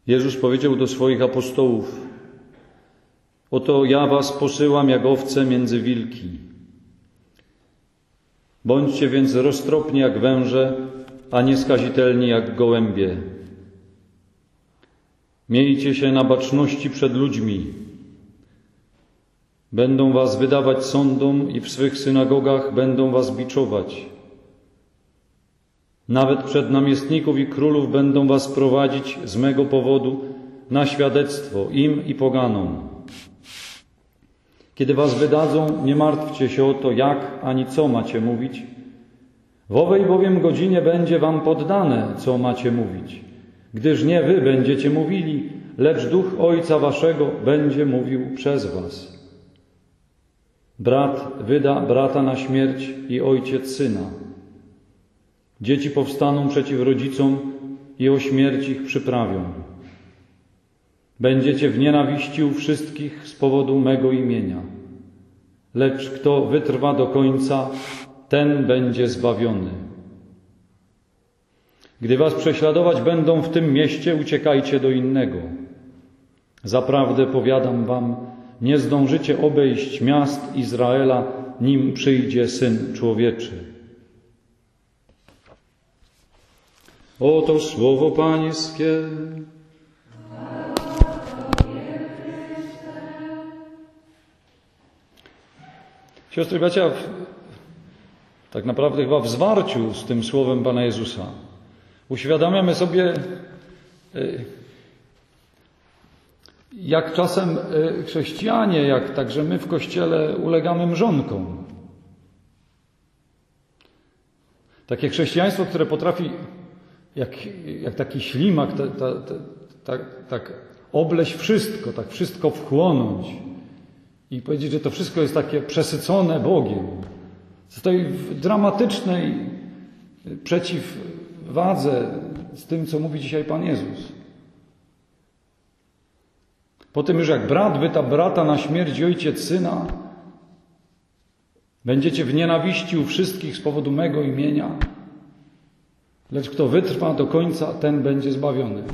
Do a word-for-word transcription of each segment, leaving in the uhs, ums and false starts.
Jezus powiedział do swoich apostołów: oto ja was posyłam jak owce między wilki. Bądźcie więc roztropni jak węże, a nieskazitelni jak gołębie. Miejcie się na baczności przed ludźmi. Będą was wydawać sądom i w swych synagogach będą was biczować. Nawet przed namiestników i królów będą was prowadzić z mego powodu na świadectwo im i poganom. Kiedy was wydadzą, nie martwcie się o to, jak ani co macie mówić. W owej bowiem godzinie będzie wam poddane, co macie mówić, gdyż nie wy będziecie mówili, lecz Duch Ojca waszego będzie mówił przez was. Brat wyda brata na śmierć i ojciec syna. Dzieci powstaną przeciw rodzicom i o śmierć ich przyprawią. Będziecie w nienawiści u wszystkich z powodu mego imienia. Lecz kto wytrwa do końca, ten będzie zbawiony. Gdy was prześladować będą w tym mieście, uciekajcie do innego. Zaprawdę powiadam wam, nie zdążycie obejść miast Izraela, nim przyjdzie Syn Człowieczy. Oto słowo Pańskie. Siostry i bracia, tak naprawdę chyba w zwarciu z tym słowem Pana Jezusa uświadamiamy sobie, jak czasem chrześcijanie, jak także my w Kościele ulegamy mrzonkom. Takie chrześcijaństwo, które potrafi jak, jak taki ślimak ta, ta, ta, ta, tak obleść wszystko, tak wszystko wchłonąć i powiedzieć, że to wszystko jest takie przesycone Bogiem. Stoi w dramatycznej przeciwwadze z tym, co mówi dzisiaj Pan Jezus. Po tym już jak brat wyda brata na śmierć i ojciec syna, będziecie w nienawiści u wszystkich z powodu mego imienia, lecz kto wytrwa do końca, ten będzie zbawiony.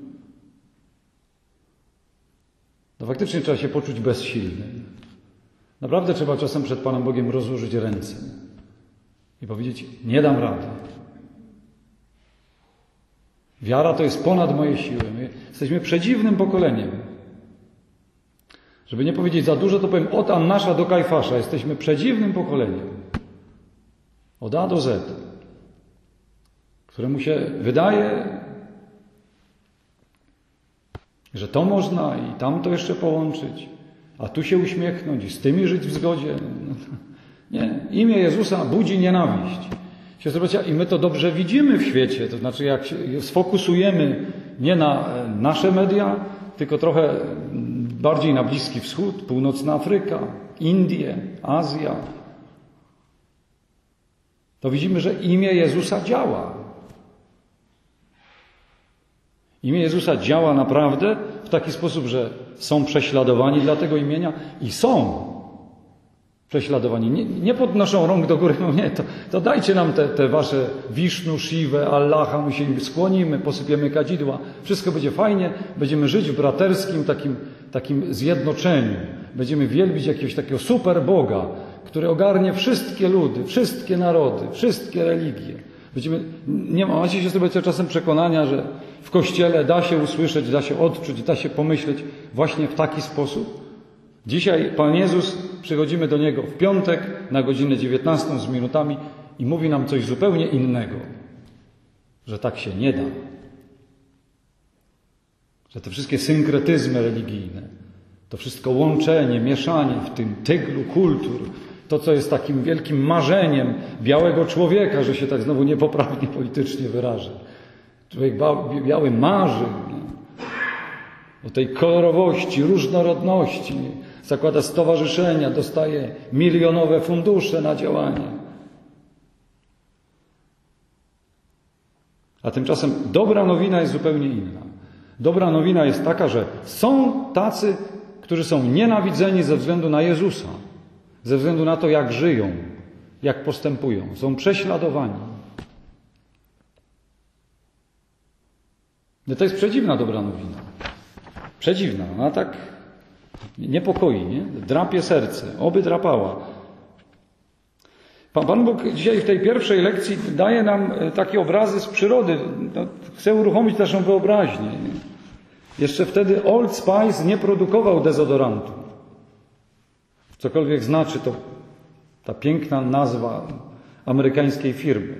No faktycznie trzeba się poczuć bezsilnym. Naprawdę trzeba czasem przed Panem Bogiem rozłożyć ręce i powiedzieć: nie dam rady. Wiara to jest ponad moje siły. My jesteśmy przedziwnym pokoleniem. Żeby nie powiedzieć za dużo, to powiem od Annasza do Kajfasza. Jesteśmy przedziwnym pokoleniem. Od A do Z. Któremu się wydaje, że to można i tamto jeszcze połączyć, a tu się uśmiechnąć i z tymi żyć w zgodzie. No to, nie. Imię Jezusa budzi nienawiść. Siostry bracia, i my to dobrze widzimy w świecie. To znaczy, jak się sfokusujemy nie na nasze media, tylko trochę bardziej na Bliski Wschód, Północna Afryka, Indie, Azja, to widzimy, że imię Jezusa działa. Imię Jezusa działa naprawdę w taki sposób, że są prześladowani dla tego imienia i są prześladowani. Nie, nie podnoszą rąk do góry, no nie, to, to dajcie nam te, te wasze Wisznu, Siwę, Allaha, my się im skłonimy, posypiemy kadzidła, wszystko będzie fajnie, będziemy żyć w braterskim takim, takim zjednoczeniu. Będziemy wielbić jakiegoś takiego super Boga, który ogarnie wszystkie ludy, wszystkie narody, wszystkie religie. Będziemy, nie ma, macie się sobie czasem przekonania, że w Kościele da się usłyszeć, da się odczuć, da się pomyśleć właśnie w taki sposób? Dzisiaj Pan Jezus, przychodzimy do Niego w piątek na godzinę dziewiętnastą z minutami i mówi nam coś zupełnie innego. Że tak się nie da. Że te wszystkie synkretyzmy religijne, to wszystko łączenie, mieszanie w tym tyglu kultur, to, co jest takim wielkim marzeniem białego człowieka, że się tak znowu niepoprawnie politycznie wyrażę. Człowiek biały marzy o tej kolorowości, różnorodności, zakłada stowarzyszenia, dostaje milionowe fundusze na działanie. A tymczasem dobra nowina jest zupełnie inna. Dobra nowina jest taka, że są tacy, którzy są nienawidzeni ze względu na Jezusa, ze względu na to, jak żyją, jak postępują. Są prześladowani. No to jest przedziwna dobra nowina. Przedziwna. Ona tak niepokoi, nie? Drapie serce. Oby drapała. Pan Bóg dzisiaj w tej pierwszej lekcji daje nam takie obrazy z przyrody. No, chce uruchomić naszą wyobraźnię. Jeszcze wtedy Old Spice nie produkował dezodorantu. Cokolwiek znaczy to ta piękna nazwa amerykańskiej firmy.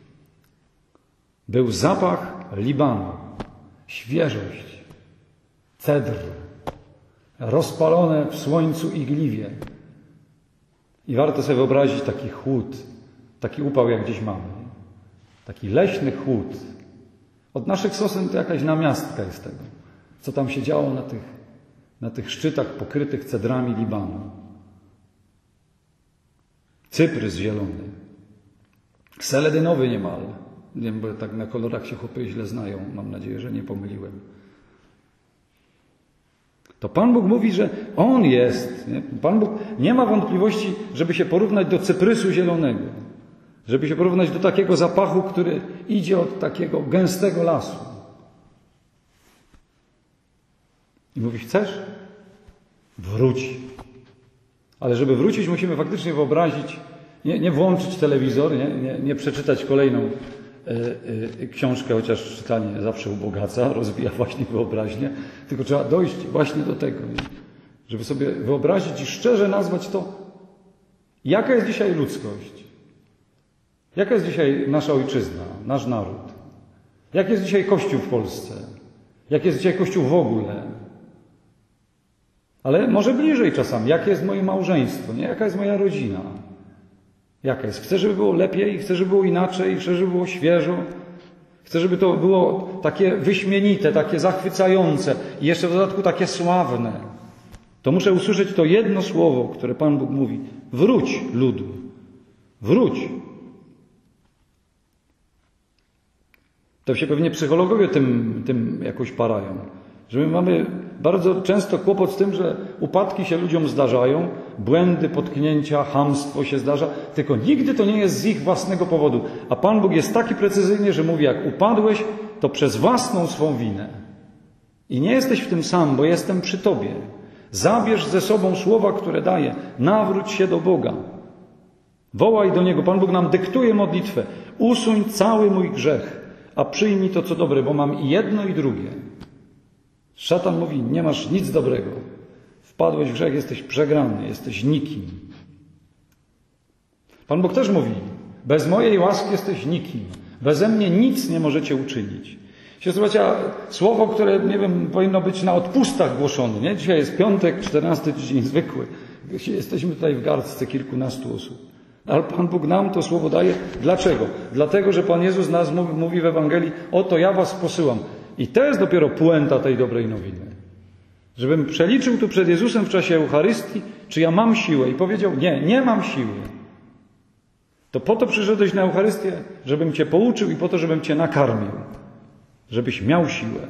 Był zapach Libanu, świeżość, cedr, rozpalone w słońcu igliwie. I warto sobie wyobrazić taki chłód, taki upał, jak gdzieś mamy. Taki leśny chłód. Od naszych sosen to jakaś namiastka jest tego, co tam się działo na tych, na tych szczytach pokrytych cedrami Libanu. Cyprys zielony, seledynowy niemal. Nie wiem, bo tak na kolorach się chłopy źle znają. Mam nadzieję, że nie pomyliłem. To Pan Bóg mówi, że On jest. Nie? Pan Bóg nie ma wątpliwości, żeby się porównać do cyprysu zielonego. Żeby się porównać do takiego zapachu, który idzie od takiego gęstego lasu. I mówi, chcesz? Wróć. Ale żeby wrócić, musimy faktycznie wyobrazić, nie, nie włączyć telewizor, nie, nie, nie przeczytać kolejną y, y, książkę, chociaż czytanie zawsze ubogaca, rozwija właśnie wyobraźnię, tylko trzeba dojść właśnie do tego, nie? Żeby sobie wyobrazić i szczerze nazwać to, jaka jest dzisiaj ludzkość, jaka jest dzisiaj nasza ojczyzna, nasz naród, jak jest dzisiaj Kościół w Polsce, jak jest dzisiaj Kościół w ogóle. Ale może bliżej czasami. Jakie jest moje małżeństwo? Nie? Jaka jest moja rodzina? Jaka jest? Chcę, żeby było lepiej, chcę, żeby było inaczej, chcę, żeby było świeżo. Chcę, żeby to było takie wyśmienite, takie zachwycające i jeszcze w dodatku takie sławne. To muszę usłyszeć to jedno słowo, które Pan Bóg mówi. Wróć, ludu. Wróć. To się pewnie psychologowie tym, tym jakoś parają. Że my mamy bardzo często kłopot z tym, że upadki się ludziom zdarzają, błędy, potknięcia, chamstwo się zdarza, tylko nigdy to nie jest z ich własnego powodu. A Pan Bóg jest taki precyzyjny, że mówi, jak upadłeś, to przez własną swą winę. I nie jesteś w tym sam, bo jestem przy Tobie. Zabierz ze sobą słowa, które daję. Nawróć się do Boga. Wołaj do Niego. Pan Bóg nam dyktuje modlitwę. Usuń cały mój grzech, a przyjmij to, co dobre, bo mam i jedno, i drugie. Szatan mówi, nie masz nic dobrego. Wpadłeś w grzech, jesteś przegrany, jesteś nikim. Pan Bóg też mówi, bez mojej łaski jesteś nikim. Beze mnie nic nie możecie uczynić. Słuchajcie, słowo, które, nie wiem, powinno być na odpustach głoszone. Nie? Dzisiaj jest piątek, czternasty tydzień zwykły. Jesteśmy tutaj w garstce kilkunastu osób. Ale Pan Bóg nam to słowo daje. Dlaczego? Dlatego, że Pan Jezus nas mówi, mówi w Ewangelii, oto ja was posyłam. I to jest dopiero puenta tej dobrej nowiny. Żebym przeliczył tu przed Jezusem w czasie Eucharystii, czy ja mam siłę. I powiedział, nie, nie mam siły. To po to przyszedłeś na Eucharystię, żebym Cię pouczył i po to, żebym Cię nakarmił. Żebyś miał siłę.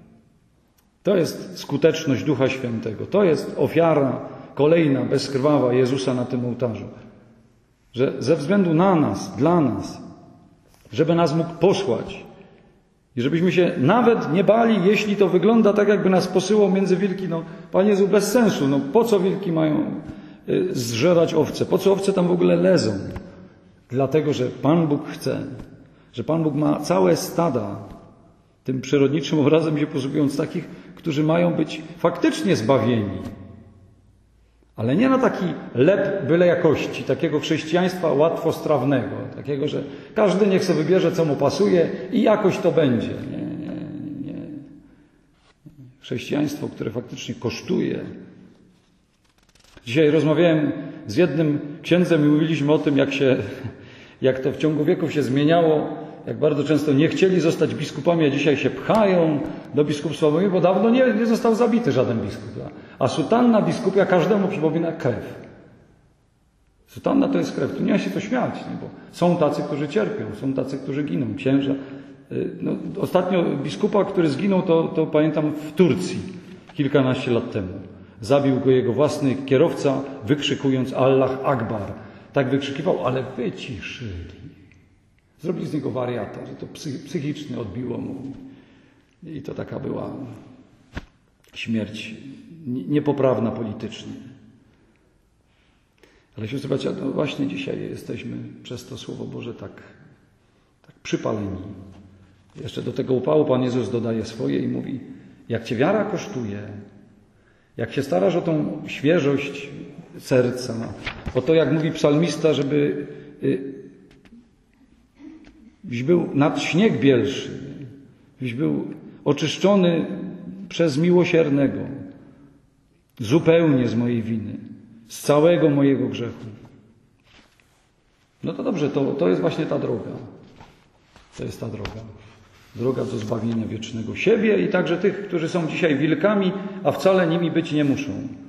To jest skuteczność Ducha Świętego. To jest ofiara kolejna, bezkrwawa Jezusa na tym ołtarzu. Że ze względu na nas, dla nas, żeby nas mógł posłać i żebyśmy się nawet nie bali, jeśli to wygląda tak, jakby nas posyłał między wilki. No, Panie Jezu, bez sensu. No, po co wilki mają zżerać owce? Po co owce tam w ogóle lezą? Dlatego, że Pan Bóg chce, że Pan Bóg ma całe stada, tym przyrodniczym obrazem się posługując, takich, którzy mają być faktycznie zbawieni. Ale nie na taki lep byle jakości, takiego chrześcijaństwa łatwostrawnego, takiego, że każdy niech sobie wybierze, co mu pasuje i jakoś to będzie. Nie, nie, nie. Chrześcijaństwo, które faktycznie kosztuje. Dzisiaj rozmawiałem z jednym księdzem i mówiliśmy o tym, jak się, jak to w ciągu wieków się zmieniało, jak bardzo często nie chcieli zostać biskupami, a dzisiaj się pchają do biskupstwa, bo dawno nie, nie został zabity żaden biskup. A sutanna biskupia każdemu przypomina krew. Sutanna to jest krew. Tu nie ma się to śmiać, nie? Bo są tacy, którzy cierpią, są tacy, którzy giną. Księża. No, ostatnio biskupa, który zginął, to, to pamiętam w Turcji kilkanaście lat temu. Zabił go jego własny kierowca, wykrzykując Allah Akbar. Tak wykrzykiwał, ale wyciszyli. Zrobili z niego wariata, że to psychicznie odbiło mu. I to taka była śmierć niepoprawna politycznie. Ale siostry bracia, no właśnie dzisiaj jesteśmy przez to Słowo Boże tak, tak przypaleni. Jeszcze do tego upału Pan Jezus dodaje swoje i mówi, jak Cię wiara kosztuje, jak się starasz o tą świeżość serca, o to, jak mówi psalmista, żeby byś był nad śnieg bielszy, byś był oczyszczony przez miłosiernego, zupełnie z mojej winy, z całego mojego grzechu. No to dobrze, to, to jest właśnie ta droga. To jest ta droga. Droga do zbawienia wiecznego siebie i także tych, którzy są dzisiaj wilkami, a wcale nimi być nie muszą.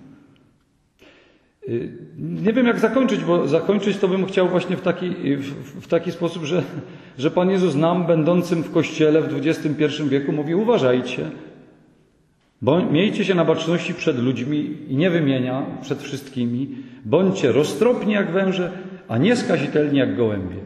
Nie wiem, jak zakończyć, bo zakończyć to bym chciał właśnie w taki, w, w taki sposób, że, że Pan Jezus nam, będącym w Kościele w dwudziestym pierwszym wieku, mówi: uważajcie, bo miejcie się na baczności przed ludźmi i nie wymienia przed wszystkimi, bądźcie roztropni jak węże, a nie skazitelni jak gołębie.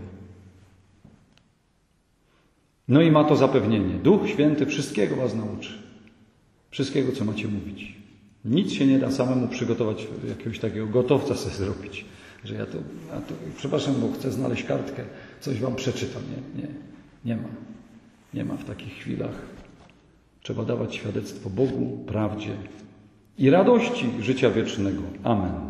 No i ma to zapewnienie. Duch Święty wszystkiego was nauczy. Wszystkiego, co macie mówić. Nic się nie da samemu przygotować, jakiegoś takiego gotowca sobie zrobić. Że ja to, ja to przepraszam, bo chcę znaleźć kartkę, coś wam przeczytam. Nie, nie, nie ma. Nie ma w takich chwilach. Trzeba dawać świadectwo Bogu, prawdzie i radości życia wiecznego. Amen.